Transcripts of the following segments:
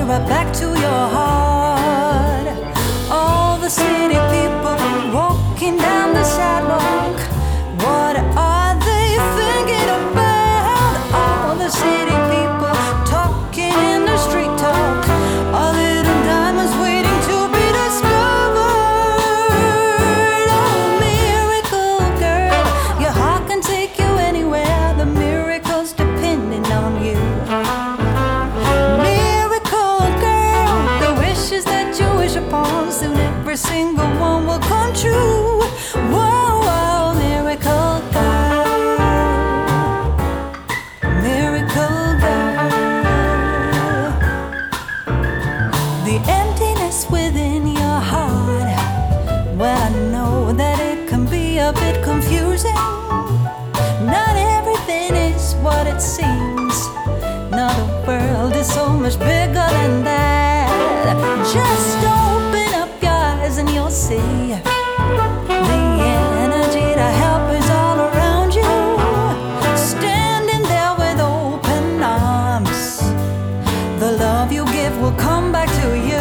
right back to your heart. All the city people walking down the sidewalk, what are they thinking about? All the city people talking in the street talk, our little diamonds waiting to be discovered. Oh, miracle girl, your heart can take you anywhere. The miracle's depending on you. Miracle girl, the wishes that you wish upon, soon every single one will come true. Whoa, whoa, miracle girl, miracle girl. The emptiness within your heart, well, I know that it can be a bit confusing. Not everything is what it seems. No, the world is so much bigger than that. Just open up your eyes and you'll see the energy to help is all around you, standing there with open arms. The love you give will come back to you.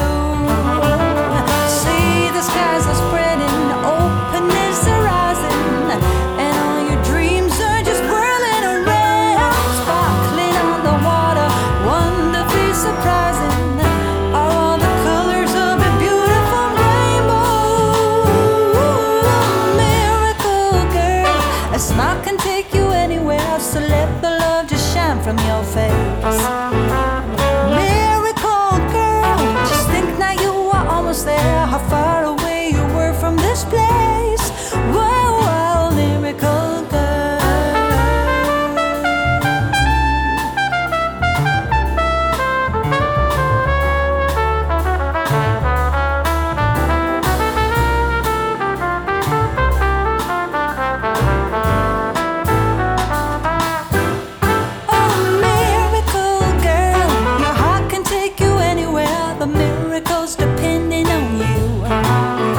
See, the skies are spreading, openness are rising, and all your dreams are just whirling around, sparkling on the water, wonderfully surprising. Are all the colors of a beautiful rainbow. Miracle girl, a smile can take you anywhere, so let the love just shine from your face. Miracle girl, just think now you are almost there. How far away you were from this place. Whoa, whoa, miracle girl. Oh, miracle girl, your heart can take you anywhere. The miracle's depending on you.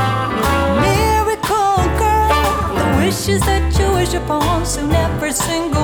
Miracle girl, the wishes that you wish upon, soon every single